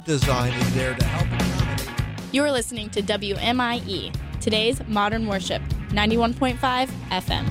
Design is there to help accommodate. You're listening to WMIE, today's Modern Worship, 91.5 FM.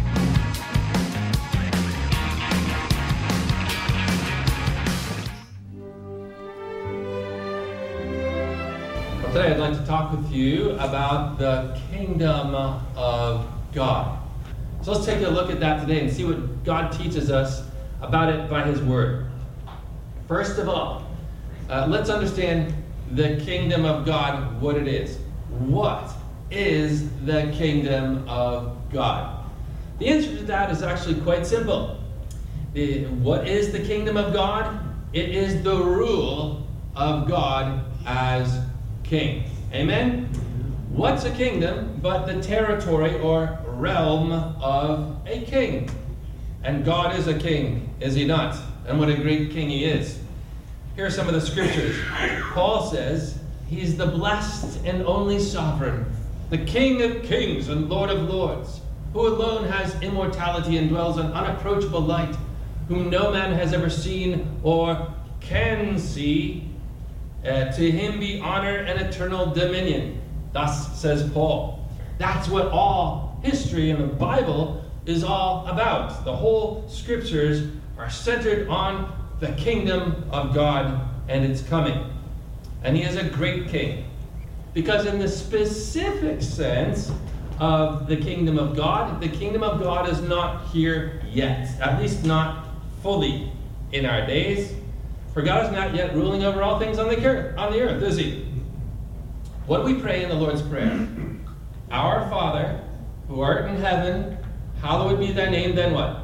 Well, today I'd like to talk with you about the kingdom of God. So let's take a look at that today and see what God teaches us about it by His Word. First of all, let's understand the kingdom of God, what it is. What is the kingdom of God? The answer to that is actually quite simple. What is the kingdom of God? It is the rule of God as king. Amen? What's a kingdom but the territory or realm of a king? And God is a king, is He not? And what a great king He is. Here are some of the scriptures. Paul says, He's the blessed and only sovereign, the King of kings and Lord of lords, who alone has immortality and dwells in unapproachable light, whom no man has ever seen or can see. To Him be honor and eternal dominion. Thus says Paul. That's what all history in the Bible is all about. The whole scriptures are centered on the kingdom of God and its coming. And He is a great king. Because in the specific sense of the kingdom of God is not here yet. At least not fully in our days. For God is not yet ruling over all things on the earth, is He? What do we pray in the Lord's Prayer? Our Father, who art in heaven, hallowed be thy name, then what?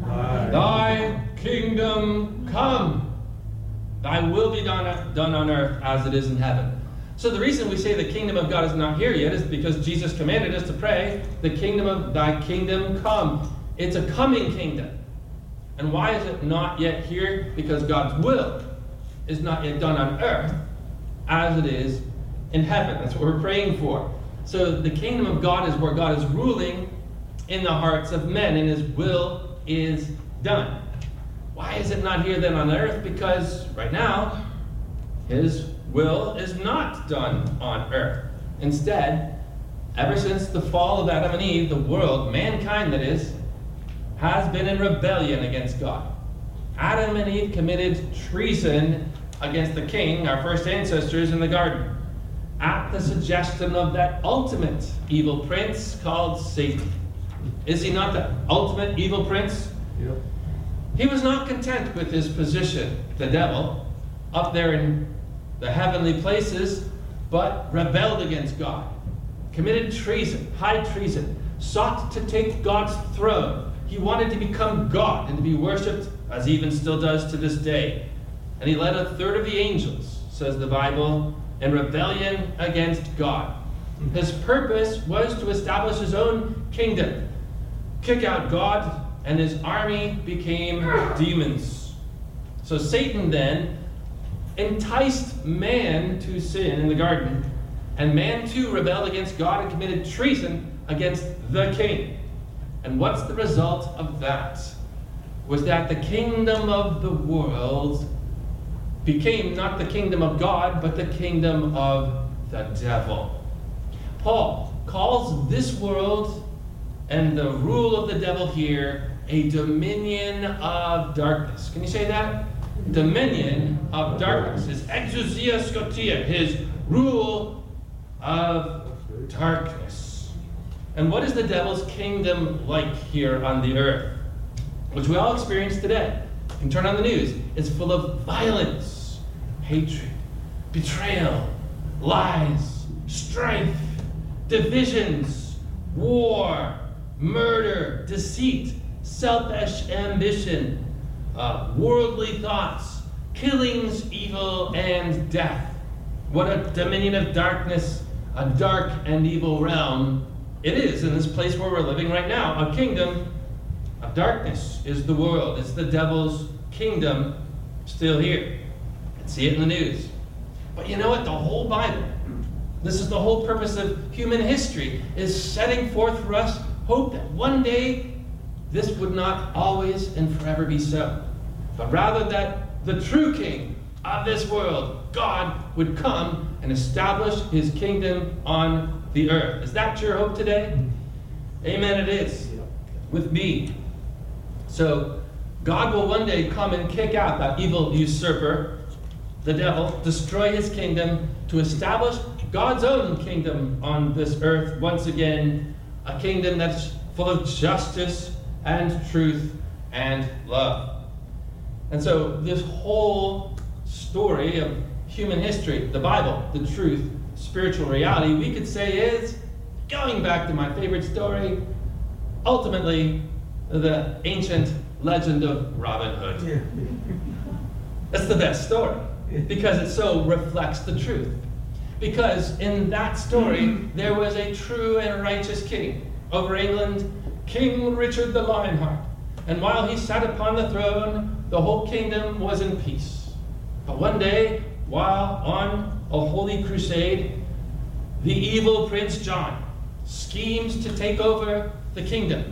Thy kingdom come. Thy will be done on earth as it is in heaven. So the reason we say the kingdom of God is not here yet is because Jesus commanded us to pray, thy kingdom come. It's a coming kingdom. And why is it not yet here? Because God's will is not yet done on earth as it is in heaven. That's what we're praying for. So the kingdom of God is where God is ruling in the hearts of men, and His will is done. Why is it not here then on earth? Because right now, His will is not done on earth. Instead, ever since the fall of Adam and Eve, the world, mankind that is, has been in rebellion against God. Adam and Eve committed treason against the king, our first ancestors in the garden, at the suggestion of that ultimate evil prince called Satan. Is he not the ultimate evil prince? Yep. He was not content with his position, the devil, up there in the heavenly places, but rebelled against God, committed treason, high treason, sought to take God's throne. He wanted to become God and to be worshipped, as he even still does to this day. And he led a third of the angels, says the Bible, in rebellion against God. His purpose was to establish his own kingdom, kick out God, and his army became demons. So Satan then enticed man to sin in the garden, and man too rebelled against God and committed treason against the king. And what's the result of that? Was that the kingdom of the world became not the kingdom of God, but the kingdom of the devil. Paul calls this world and the rule of the devil here a dominion of darkness. Can you say that? Dominion of darkness. His exousia scotia, his rule of darkness. And what is the devil's kingdom like here on the earth? Which we all experience today. You can turn on the news. It's full of violence, hatred, betrayal, lies, strife, divisions, war, murder, deceit, selfish ambition, worldly thoughts, killings, evil, and death. What a dominion of darkness, a dark and evil realm it is in this place where we're living right now. A kingdom of darkness is the world. It's the devil's kingdom still here. You can see it in the news. But you know what? The whole Bible, this is the whole purpose of human history, is setting forth for us hope that one day this would not always and forever be so. But rather that the true king of this world, God would come and establish his kingdom on the earth. Is that your hope today? Amen, it is. With me. So, God will one day come and kick out that evil usurper, the devil, destroy his kingdom to establish God's own kingdom on this earth once again, a kingdom that's full of justice and truth and love. And so this whole story of human history, the Bible, the truth, spiritual reality, we could say is, going back to my favorite story, ultimately the ancient legend of Robin Hood. Yeah. That's the best story because it so reflects the truth. Because in that story, there was a true and righteous king over England, King Richard the Lionheart. And while he sat upon the throne, the whole kingdom was in peace. But one day, while on a holy crusade, the evil Prince John schemes to take over the kingdom,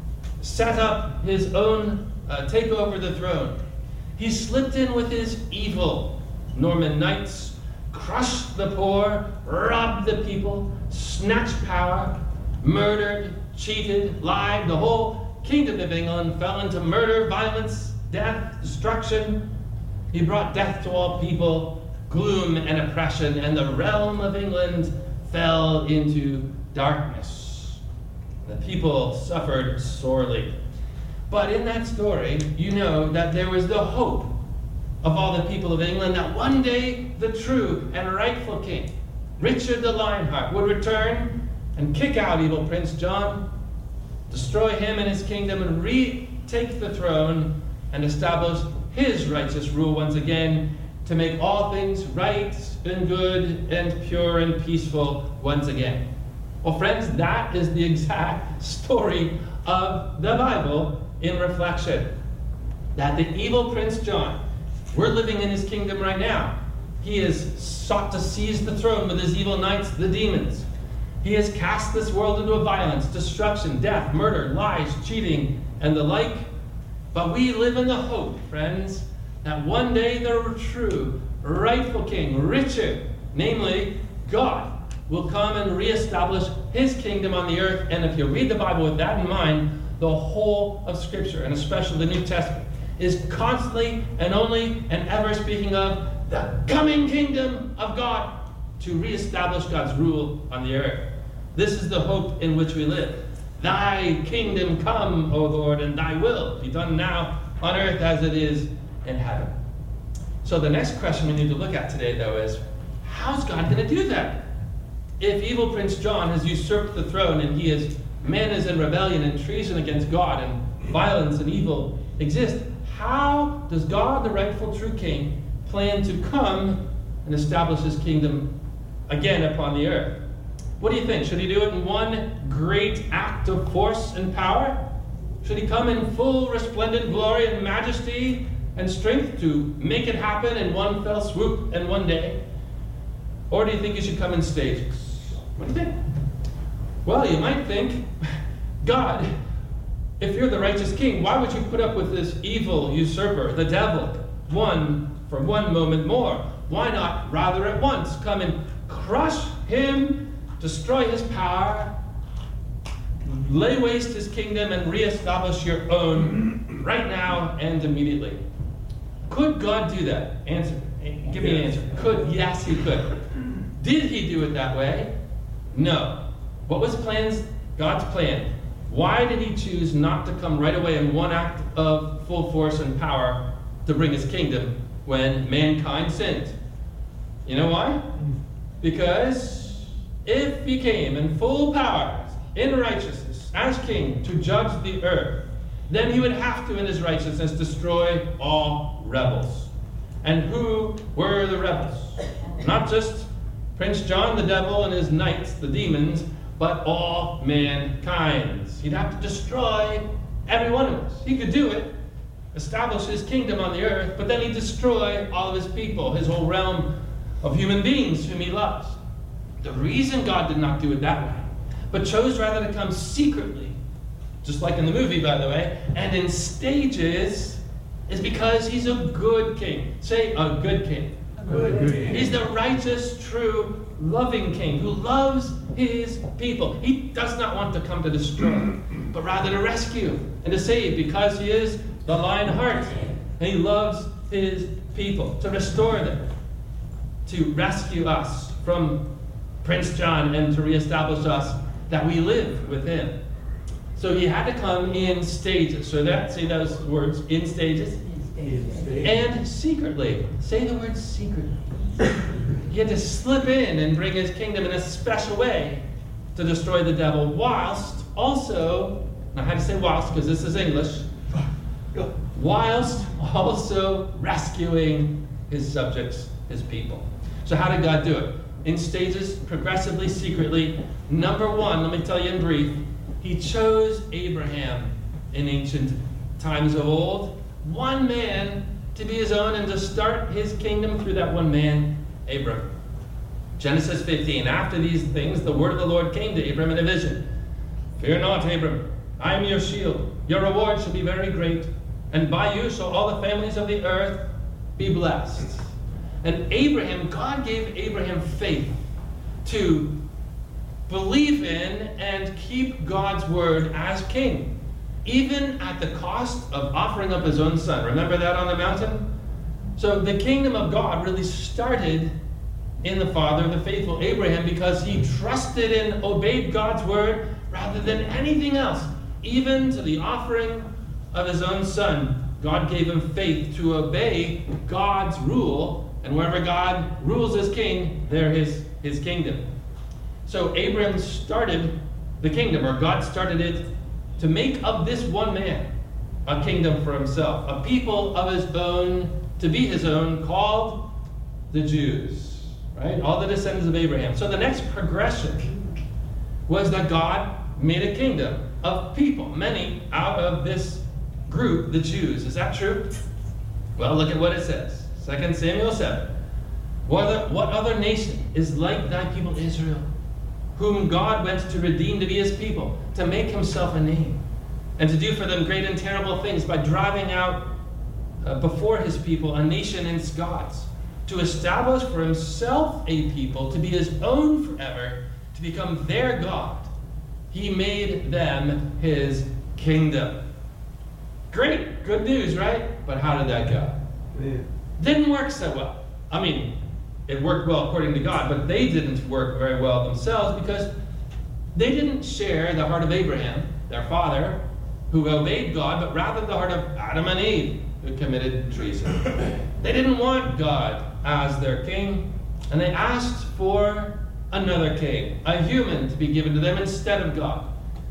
set up his own, take over the throne. He slipped in with his evil Norman knights, crushed the poor, robbed the people, snatched power, murdered, cheated, lied. The whole kingdom of England fell into murder, violence, death, destruction. He brought death to all people, gloom and oppression, and the realm of England fell into darkness. The people suffered sorely. But in that story, you know that there was the hope of all the people of England that one day the true and rightful king, Richard the Lionheart, would return and kick out evil Prince John, destroy him and his kingdom, and retake the throne and establish his righteous rule once again to make all things right and good and pure and peaceful once again. Well, friends, that is the exact story of the Bible in reflection. That the evil Prince John, we're living in his kingdom right now. He has sought to seize the throne with his evil knights, the demons. He has cast this world into violence, destruction, death, murder, lies, cheating, and the like. But we live in the hope, friends, that one day the true, rightful king, Richard, namely God, will come and reestablish his kingdom on the earth. And if you read the Bible with that in mind, the whole of Scripture, and especially the New Testament, is constantly and only and ever speaking of the coming kingdom of God to reestablish God's rule on the earth. This is the hope in which we live. Thy kingdom come, O Lord, and thy will be done now on earth as it is in heaven. So the next question we need to look at today, though, is how's God going to do that? If evil Prince John has usurped the throne and man is in rebellion and treason against God and violence and evil exist, how does God, the rightful true king, plan to come and establish his kingdom again upon the earth? What do you think? Should he do it in one great act of force and power? Should he come in full resplendent glory and majesty and strength to make it happen in one fell swoop and one day? Or do you think he should come in stages? What do you think? Well, you might think, God, if you're the righteous king, why would you put up with this evil usurper, the devil, for one moment more? Why not rather at once come and crush him, destroy his power, lay waste his kingdom, and reestablish your own right now and immediately? Could God do that? Answer. Give me an answer. Yes, he could. Did he do it that way? No. What was God's plan? Why did he choose not to come right away in one act of full force and power to bring his kingdom when mankind sinned? You know why? Because if he came in full power, in righteousness, as king, to judge the earth, then he would have to, in his righteousness, destroy all rebels. And who were the rebels? Not just Prince John the devil and his knights, the demons, but all mankind. He'd have to destroy every one of us. He could do it, establish his kingdom on the earth, but then he'd destroy all of his people, his whole realm of human beings whom he loves. The reason God did not do it that way, but chose rather to come secretly, just like in the movie, by the way, and in stages, is because he's a good king. Say, a good king. Good king. He's the righteous, true, loving king who loves his people. He does not want to come to destroy, but rather to rescue and to save, because he is the Lion Heart and he loves his people, to restore them, to rescue us from Prince John, and to reestablish us that we live with him. So he had to come in stages. So say those words, in stages. And secretly. Say the word secretly. He had to slip in and bring his kingdom in a special way to destroy the devil, whilst also, and I had to say whilst because this is English, whilst also rescuing his subjects, his people. So how did God do it? In stages, progressively, secretly. Number one, let me tell you in brief, he chose Abraham in ancient times of old, one man to be his own and to start his kingdom through that one man, Abram. Genesis 15, after these things, the word of the Lord came to Abram in a vision. Fear not, Abram, I am your shield. Your reward shall be very great, and by you shall all the families of the earth be blessed. And Abraham, God gave Abraham faith to believe in and keep God's word as king, even at the cost of offering up his own son. Remember that on the mountain? So the kingdom of God really started in the father of the faithful, Abraham, because he trusted and obeyed God's word rather than anything else, even to the offering of his own son. God gave him faith to obey God's rule, and wherever God rules as king, there is his kingdom. So Abraham started the kingdom, or God started it, to make of this one man a kingdom for himself, a people of his own, to be his own, called the Jews, right? All the descendants of Abraham. So the next progression was that God made a kingdom of people, many out of this group, the Jews. Is that true? Well, look at what it says. 2 Samuel 7. What other nation is like thy people Israel, whom God went to redeem to be his people, to make himself a name, and to do for them great and terrible things by driving out before his people a nation and its gods, to establish for himself a people to be his own forever, to become their God. He made them his kingdom. Great, good news, right? But how did that go? Yeah. Didn't work so well. I mean, it worked well according to God, but they didn't work very well themselves because they didn't share the heart of Abraham, their father, who obeyed God, but rather the heart of Adam and Eve, who committed treason. They didn't want God as their king, and they asked for another king, a human, to be given to them instead of God.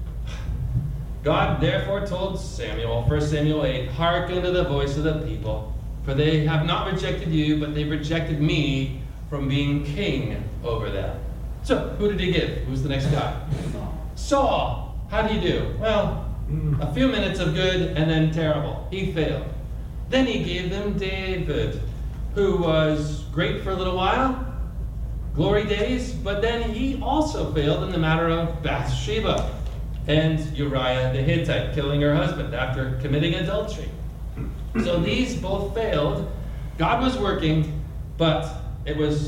God therefore told Samuel, 1 Samuel 8, hearken to the voice of the people, for they have not rejected you, but they've rejected me from being king over them. So, who did he give? Who's the next guy? Saul. How did he do? Well, a few minutes of good and then terrible. He failed. Then he gave them David, who was great for a little while, glory days, but then he also failed in the matter of Bathsheba and Uriah the Hittite, killing her husband after committing adultery. So these both failed. God was working, but it was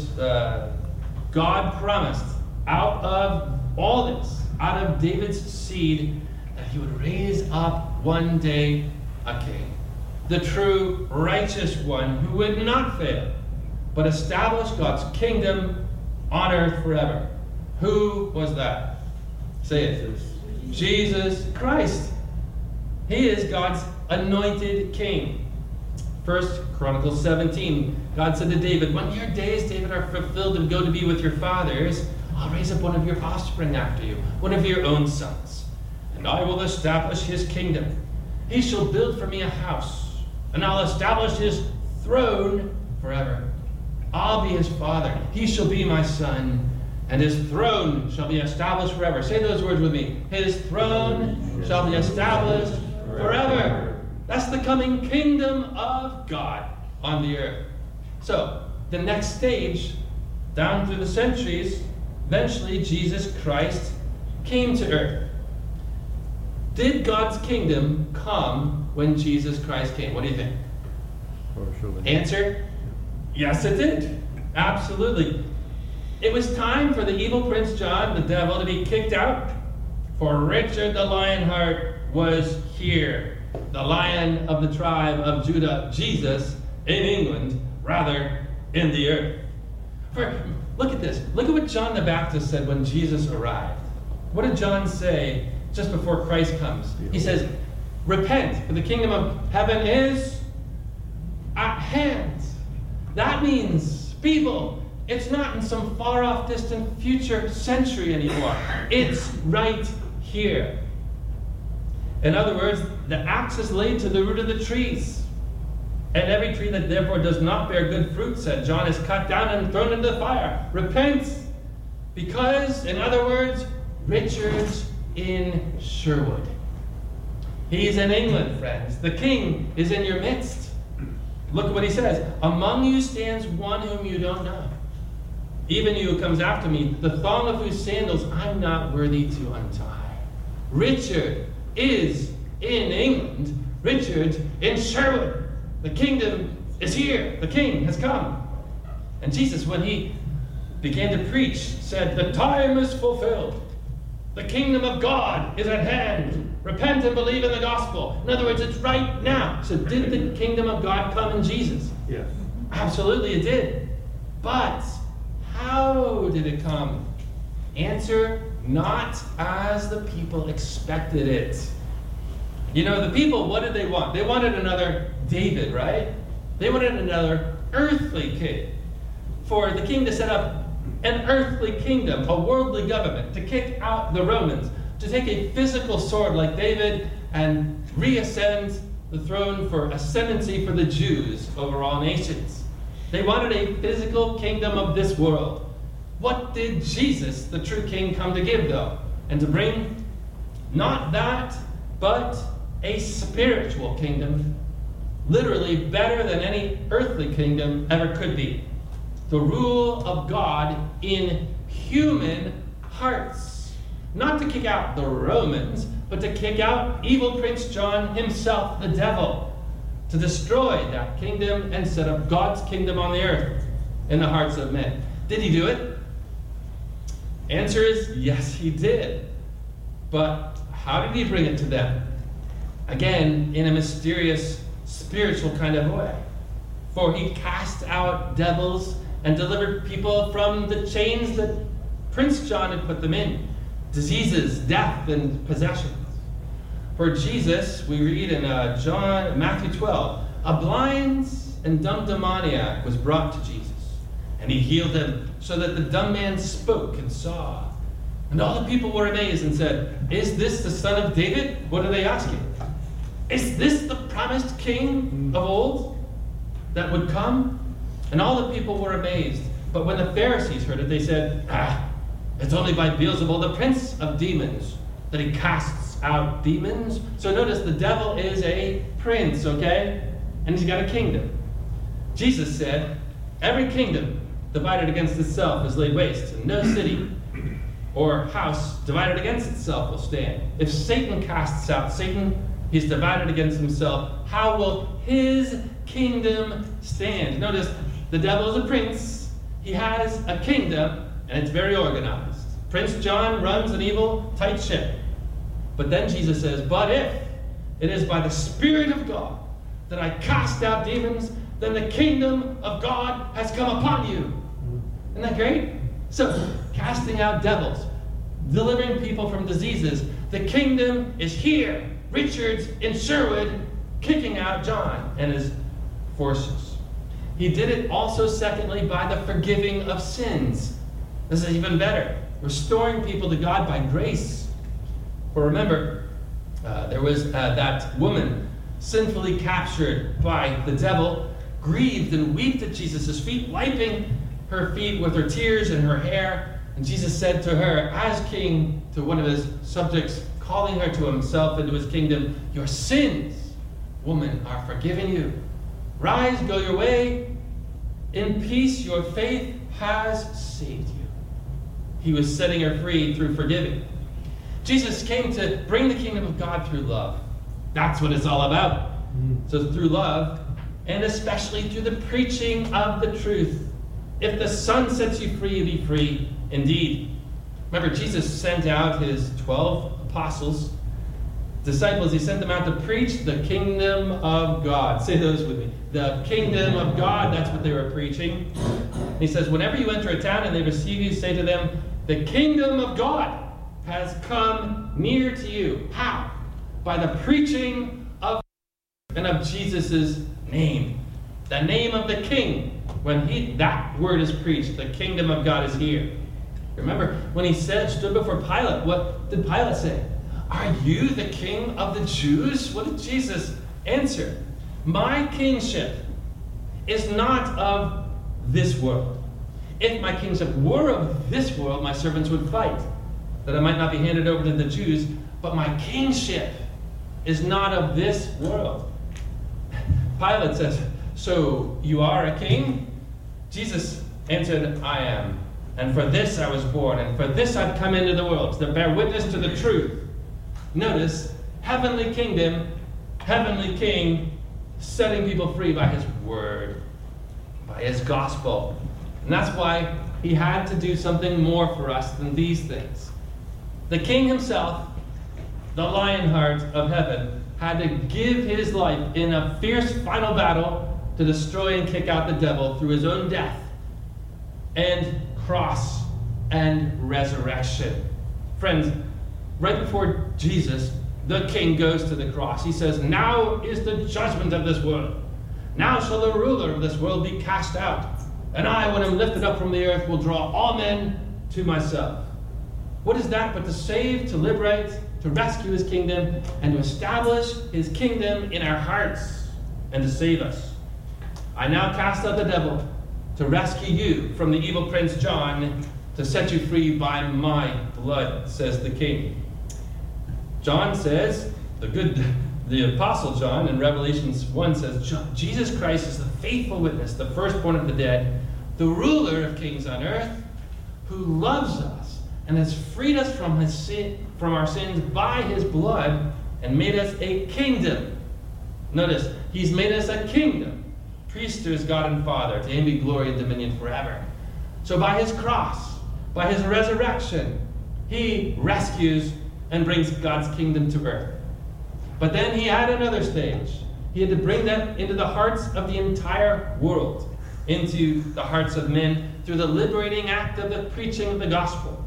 God promised out of all this, out of David's seed, that he would raise up one day a king, the true righteous one who would not fail, but establish God's kingdom on earth forever. Who was that? Say it. Jesus Christ. He is God's anointed king. 1 Chronicles 17, God said to David, when your days, David, are fulfilled and go to be with your fathers, I'll raise up one of your offspring after you, one of your own sons, and I will establish his kingdom. He shall build for me a house, and I'll establish his throne forever. I'll be his father. He shall be my son, and his throne shall be established forever. Say those words with me. His throne shall be established forever. That's the coming kingdom of God on the earth. So, the next stage, down through the centuries, eventually Jesus Christ came to earth. Did God's kingdom come when Jesus Christ came? What do you think? Answer? Yes, it did. Absolutely. It was time for the evil Prince John, the devil, to be kicked out, for Richard the Lionheart was here, the Lion of the tribe of Judah, Jesus, in England, rather, in the earth. Look at this. Look at what John the Baptist said when Jesus arrived. What did John say just before Christ comes? He says, repent, for the kingdom of heaven is at hand. That means, people, it's not in some far-off, distant future century anymore. It's right here. In other words, the axe is laid to the root of the trees. And every tree that therefore does not bear good fruit, said John, is cut down and thrown into the fire. Repent, because, in other words, Richard's in Sherwood. He's in England, friends. The king is in your midst. Look at what he says. Among you stands one whom you don't know. Even you who comes after me, the thong of whose sandals I'm not worthy to untie. Richard is in England. Richard in Sherwood. The kingdom is here. The king has come. And Jesus, when he began to preach, said, the time is fulfilled. The kingdom of God is at hand. Repent and believe in the gospel. In other words, it's right now. So did the kingdom of God come in Jesus? Yes. Absolutely it did. But how did it come? Answer, not as the people expected it. You know, the people, what did they want? They wanted another David, right? They wanted another earthly king. For the king to set up an earthly kingdom, a worldly government, to kick out the Romans, to take a physical sword like David and reascend the throne for ascendancy for the Jews over all nations. They wanted a physical kingdom of this world. What did Jesus, the true king, come to give, though? And to bring not that, but a spiritual kingdom, literally better than any earthly kingdom ever could be. The rule of God in human hearts. Not to kick out the Romans, but to kick out evil Prince John himself, the devil. To destroy that kingdom and set up God's kingdom on the earth in the hearts of men. Did he do it? Answer is yes, he did. But how did he bring it to them? Again, in a mysterious, spiritual kind of way. For he cast out devils and delivered people from the chains that Prince John had put them in. Diseases, death, and possessions. For Jesus, we read in Matthew 12, a blind and dumb demoniac was brought to Jesus, and he healed him so that the dumb man spoke and saw. And all the people were amazed and said, is this the son of David? What are they asking? Is this the promised king of old that would come? And all the people were amazed. But when the Pharisees heard it, they said, it's only by Beelzebul, the prince of demons, that he casts out demons. So notice the devil is a prince, okay? And he's got a kingdom. Jesus said, every kingdom divided against itself is laid waste, and no city or house divided against itself will stand. If Satan casts out Satan, he's divided against himself. How will his kingdom stand? Notice, the devil is a prince. He has a kingdom, and it's very organized. Prince John runs an evil, tight ship. But then Jesus says, but if it is by the Spirit of God that I cast out demons, then the kingdom of God has come upon you. Isn't that great? So, casting out devils, delivering people from diseases. The kingdom is here. Richard's in Sherwood, kicking out John and his forces. He did it also, secondly, by the forgiving of sins. This is even better. Restoring people to God by grace. For remember, there was that woman sinfully captured by the devil, grieved and wept at Jesus' feet, wiping her feet with her tears and her hair. And Jesus said to her, as king, to one of his subjects, calling her to himself and to his kingdom, your sins, woman, are forgiven you. Rise, go your way. In peace, your faith has saved you. He was setting her free through forgiving. Jesus came to bring the kingdom of God through love. That's what it's all about. So through love, and especially through the preaching of the truth. If the Son sets you free, be free indeed. Remember, Jesus sent out his 12 apostles, disciples. He sent them out to preach the kingdom of God. Say those with me. The kingdom of God, that's what they were preaching. He says, whenever you enter a town and they receive you, say to them, the kingdom of God has come near to you. How? By the preaching of and of Jesus' name. The name of the King. When that word is preached, the kingdom of God is here. Remember, when he stood before Pilate, what did Pilate say? Are you the king of the Jews? What did Jesus answer? My kingship is not of this world. If my kingship were of this world, my servants would fight, that I might not be handed over to the Jews. But my kingship is not of this world. Pilate says, so you are a king? Jesus answered, I am. And for this I was born, and for this I've come into the world, to bear witness to the truth. Notice, heavenly kingdom, heavenly king, setting people free by his word, by his gospel. And that's why he had to do something more for us than these things. The king himself, the Lionheart of heaven, had to give his life in a fierce final battle to destroy and kick out the devil through his own death and cross and resurrection. Friends, right before Jesus, the king goes to the cross. He says, now is the judgment of this world. Now shall the ruler of this world be cast out. And I, when I'm lifted up from the earth, will draw all men to myself. What is that but to save, to liberate, to rescue his kingdom, and to establish his kingdom in our hearts, and to save us. I now cast out the devil to rescue you from the evil prince John, to set you free by my blood, says the king. John says, the apostle John in Revelations 1 says, Jesus Christ is the faithful witness, the firstborn of the dead, the ruler of kings on earth, who loves us and has freed us from our sins by his blood and made us a kingdom. Notice, he's made us a kingdom. Priest to his God and Father, to him be glory and dominion forever. So by his cross, by his resurrection, he rescues and brings God's kingdom to earth. But then he had another stage. He had to bring that into the hearts of the entire world, into the hearts of men through the liberating act of the preaching of the gospel.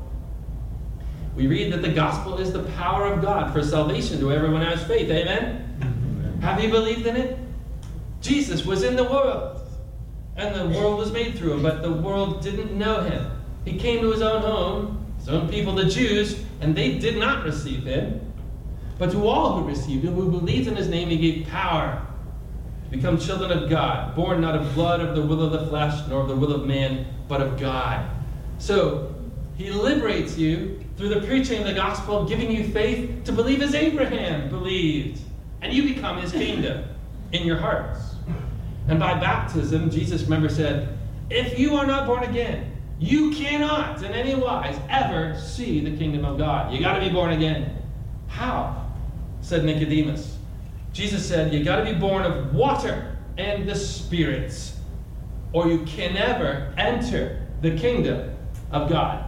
We read that the gospel is the power of God for salvation to everyone who has faith. Amen? Amen. Have you believed in it? Jesus was in the world, and the world was made through him, but the world didn't know him. He came to his own home, his own people, the Jews, and they did not receive him. But to all who received him, who believed in his name, he gave power to become children of God, born not of blood, of the will of the flesh, nor of the will of man, but of God. So he liberates you through the preaching of the gospel, giving you faith to believe as Abraham believed. And you become his kingdom in your hearts. And by baptism, Jesus, remember, said, if you are not born again, you cannot in any wise ever see the kingdom of God. You got to be born again. How? Said Nicodemus. Jesus said, you got to be born of water and the spirits, or you can never enter the kingdom of God.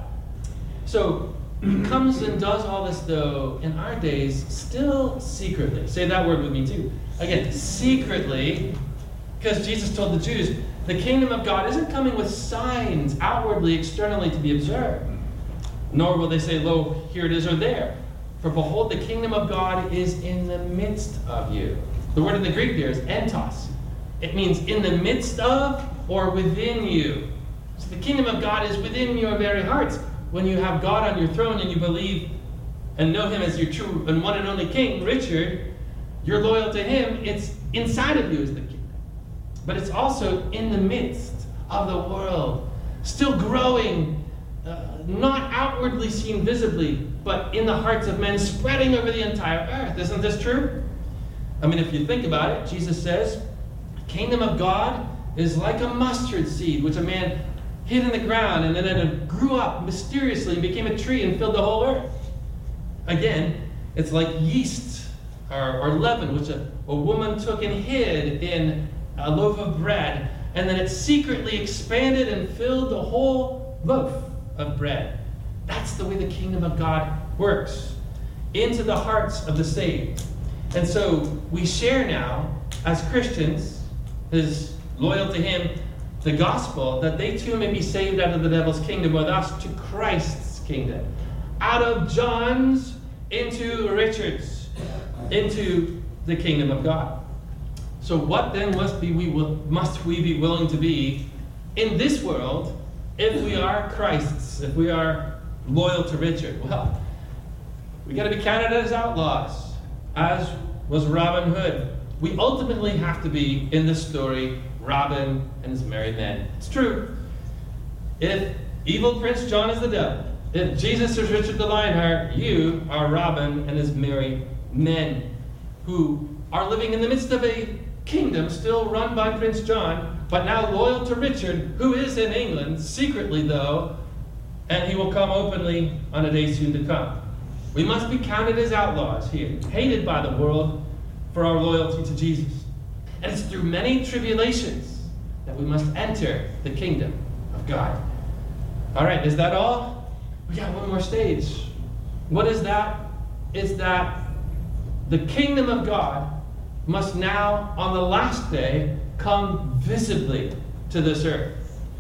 So he comes and does all this, though, in our days, still secretly. Say that word with me, too. Again, secretly, because Jesus told the Jews, the kingdom of God isn't coming with signs outwardly, externally to be observed. Nor will they say, lo, here it is or there. For behold, the kingdom of God is in the midst of you. The word in the Greek there is entos. It means in the midst of or within you. So the kingdom of God is within your very hearts. When you have God on your throne and you believe and know him as your true and one and only king, Richard, you're loyal to him, it's inside of you as the kingdom. But it's also in the midst of the world, still growing, not outwardly seen visibly, but in the hearts of men, spreading over the entire earth. Isn't this true? I mean, if you think about it, Jesus says, the kingdom of God is like a mustard seed, which a man hid in the ground, and then it grew up mysteriously and became a tree and filled the whole earth. Again, it's like yeast or leaven, which a woman took and hid in a loaf of bread, and then it secretly expanded and filled the whole loaf of bread. That's the way the kingdom of God works, into the hearts of the saved. And so we share now, as Christians, is loyal to him, the gospel, that they too may be saved out of the devil's kingdom with us to Christ's kingdom. Out of John's into Richard's, into the kingdom of God. So what then must we be willing to be in this world if we are Christ's, if we are loyal to Richard? Well, we got to be counted as outlaws, as was Robin Hood. We ultimately have to be, in this story, Robin and his merry men. It's true. If evil Prince John is the devil, if Jesus is Richard the Lionheart, you are Robin and his merry men, who are living in the midst of a kingdom still run by Prince John, but now loyal to Richard, who is in England, secretly though, and he will come openly on a day soon to come. We must be counted as outlaws here, hated by the world for our loyalty to Jesus. And it's through many tribulations that we must enter the kingdom of God. All right, is that all? We got one more stage. What is that? It's that the kingdom of God must now, on the last day, come visibly to this earth.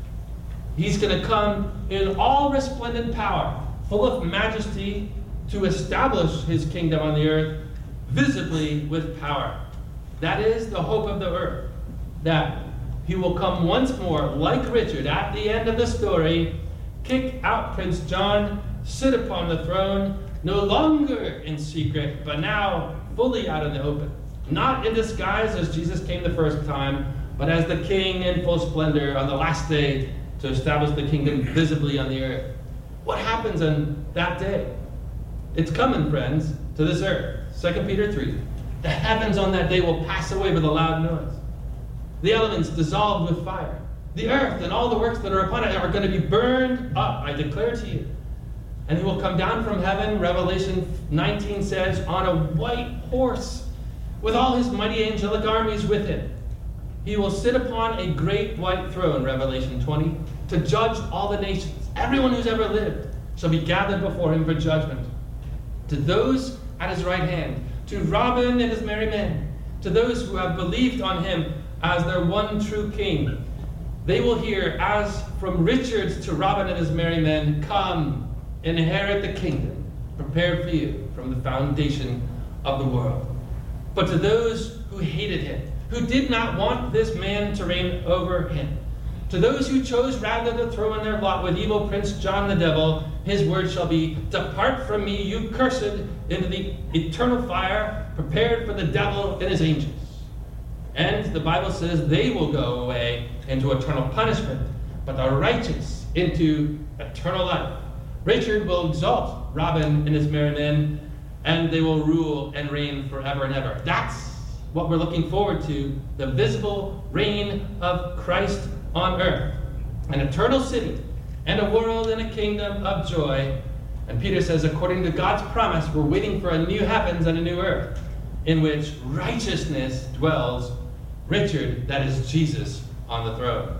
He's going to come in all resplendent power, full of majesty, to establish his kingdom on the earth, visibly with power. That is the hope of the earth, that he will come once more, like Richard, at the end of the story, kick out Prince John, sit upon the throne, no longer in secret, but now fully out in the open. Not in disguise as Jesus came the first time, but as the king in full splendor on the last day to establish the kingdom visibly on the earth. What happens on that day? It's coming, friends, to this earth. 2 Peter 3. The heavens on that day will pass away with a loud noise. The elements dissolved with fire. The earth and all the works that are upon it are going to be burned up, I declare to you. And he will come down from heaven, Revelation 19 says, on a white horse, with all his mighty angelic armies with him. He will sit upon a great white throne, Revelation 20, to judge all the nations. Everyone who's ever lived shall be gathered before him for judgment. To those at his right hand, to Robin and his merry men, to those who have believed on him as their one true king, they will hear, as from Richard to Robin and his merry men, come, inherit the kingdom prepared for you from the foundation of the world. But to those who hated him, who did not want this man to reign over him, to those who chose rather to throw in their lot with evil Prince John the devil, his word shall be, depart from me, you cursed, into the eternal fire prepared for the devil and his angels. And the Bible says they will go away into eternal punishment, but the righteous into eternal life. Richard will exalt Robin and his merry men, and they will rule and reign forever and ever. That's what we're looking forward to, the visible reign of Christ on earth. An eternal city and a world and a kingdom of joy. And Peter says, according to God's promise, we're waiting for a new heavens and a new earth in which righteousness dwells. Richard, that is Jesus, on the throne.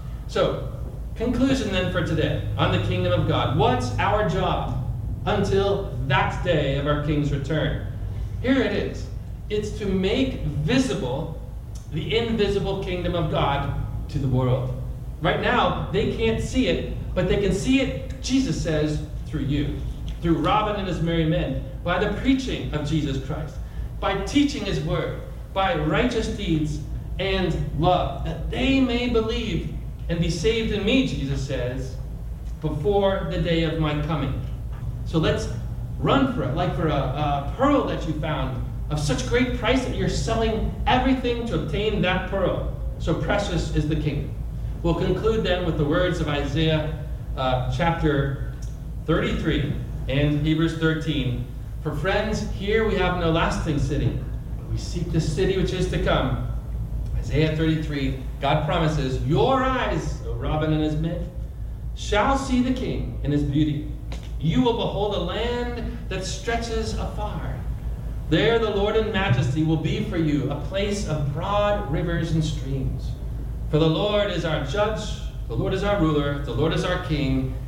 So, conclusion then for today on the kingdom of God. What's our job until that day of our King's return? Here it is. It's to make visible the invisible kingdom of God to the world. Right now, they can't see it, but they can see it, Jesus says, through you, through Robin and his merry men, by the preaching of Jesus Christ, by teaching his word, by righteous deeds and love, that they may believe and be saved in me, Jesus says, before the day of my coming. So let's run for it, like for a pearl that you found of such great price that you're selling everything to obtain that pearl. So precious is the kingdom. We'll conclude then with the words of Isaiah chapter 33 and Hebrews 13. For friends, here we have no lasting city, but we seek the city which is to come. Isaiah 33, God promises, your eyes, O Robin and his men, shall see the King in his beauty. You will behold a land that stretches afar, There the Lord in majesty will be for you a place of broad rivers and streams. For the Lord is our judge, the Lord is our ruler, the Lord is our king,